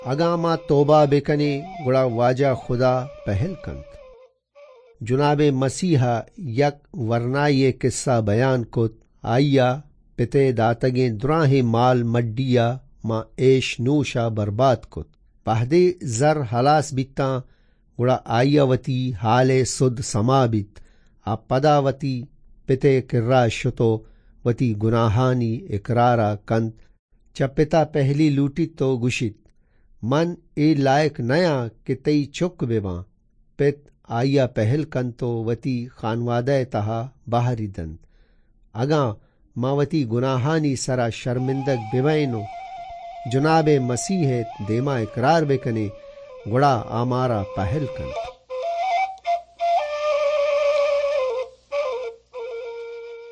अगामा तोबा बेकने गुड़ा वाजा खुदा पहल कंत। जुनाबे मसीहा यक वरना ये किस्सा बयान कुत आइया पिते दातगे दुराहे माल मड्डिया माँ एश नूशा बर्बाद कुत। पहदे जर हलास बिता गुड़ा आय्यावती हाले सुद समाबित आ पदावती पिते किर्रा शुतो वती गुनाहानी इकरारा कंत। च पिता पहली लूटी तो गुशित मन ए लायक नया कि तई चुक बेवा। पित आया पहल कंतो वती खानवादय तहा बाहरी दंत। अगा मावती गुनाहानी सरा शर्मिंदक बिवैनो जुनाबे मसीह देमा इकरार बेकने गुड़ा आमारा पहल कंत।